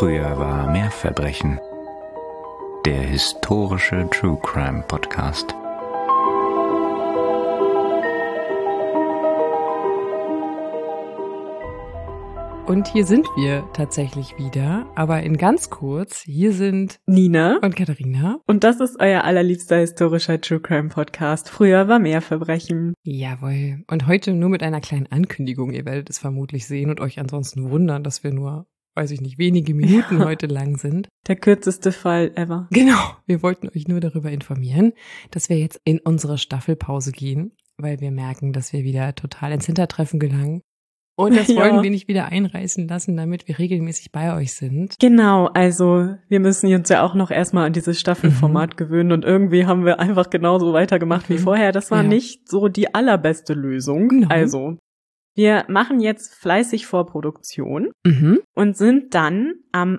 Früher war mehr Verbrechen. Der historische True Crime Podcast. Und hier sind wir tatsächlich wieder, aber in ganz kurz, hier sind Nina und Katharina. Und das ist euer allerliebster historischer True Crime Podcast. Früher war mehr Verbrechen. Jawohl. Und heute nur mit einer kleinen Ankündigung. Ihr werdet es vermutlich sehen und euch ansonsten wundern, dass wir nur, weiß ich nicht, wenige Minuten heute lang sind. Der kürzeste Fall ever. Genau. Wir wollten euch nur darüber informieren, dass wir jetzt in unsere Staffelpause gehen, weil wir merken, dass wir wieder total ins Hintertreffen gelangen. Und das wollen wir nicht wieder einreißen lassen, damit wir regelmäßig bei euch sind. Genau, also wir müssen uns ja auch noch erstmal an dieses Staffelformat gewöhnen und irgendwie haben wir einfach genauso weitergemacht wie vorher. Das war nicht so die allerbeste Lösung. Genau. Also wir machen jetzt fleißig Vorproduktion und sind dann am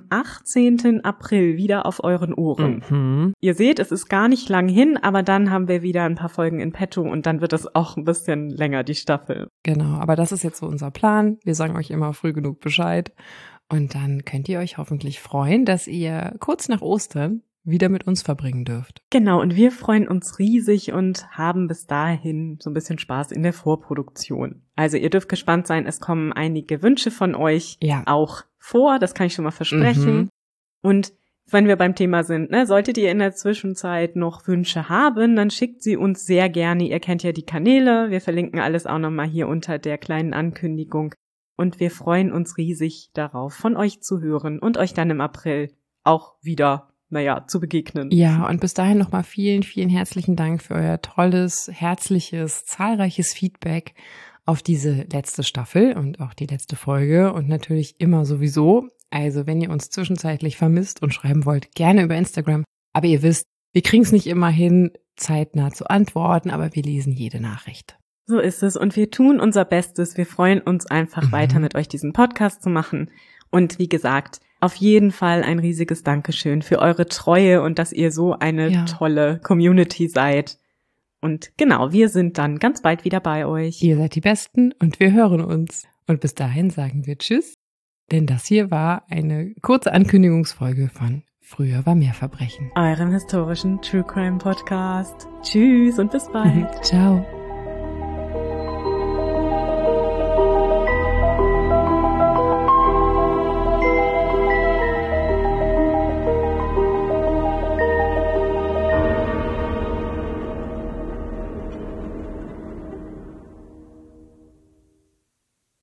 18. April wieder auf euren Ohren. Ihr seht, es ist gar nicht lang hin, aber dann haben wir wieder ein paar Folgen in petto und dann wird es auch ein bisschen länger, die Staffel. Genau, aber das ist jetzt so unser Plan. Wir sagen euch immer früh genug Bescheid und dann könnt ihr euch hoffentlich freuen, dass ihr kurz nach Ostern wieder mit uns verbringen dürft. Genau, und wir freuen uns riesig und haben bis dahin so ein bisschen Spaß in der Vorproduktion. Also ihr dürft gespannt sein, es kommen einige Wünsche von euch auch vor, das kann ich schon mal versprechen. Und wenn wir beim Thema sind, solltet ihr in der Zwischenzeit noch Wünsche haben, dann schickt sie uns sehr gerne. Ihr kennt ja die Kanäle, wir verlinken alles auch nochmal hier unter der kleinen Ankündigung. Und wir freuen uns riesig darauf, von euch zu hören und euch dann im April auch wieder zu begegnen. Ja, und bis dahin nochmal vielen, vielen herzlichen Dank für euer tolles, herzliches, zahlreiches Feedback auf diese letzte Staffel und auch die letzte Folge und natürlich immer sowieso. Also wenn ihr uns zwischenzeitlich vermisst und schreiben wollt, gerne über Instagram. Aber ihr wisst, wir kriegen es nicht immer hin, zeitnah zu antworten, aber wir lesen jede Nachricht. So ist es und wir tun unser Bestes. Wir freuen uns einfach weiter mit euch diesen Podcast zu machen. Und wie gesagt, auf jeden Fall ein riesiges Dankeschön für eure Treue und dass ihr so eine tolle Community seid. Und genau, wir sind dann ganz bald wieder bei euch. Ihr seid die Besten und wir hören uns. Und bis dahin sagen wir Tschüss, denn das hier war eine kurze Ankündigungsfolge von Früher war mehr Verbrechen. Eurem historischen True Crime Podcast. Tschüss und bis bald. Ciao.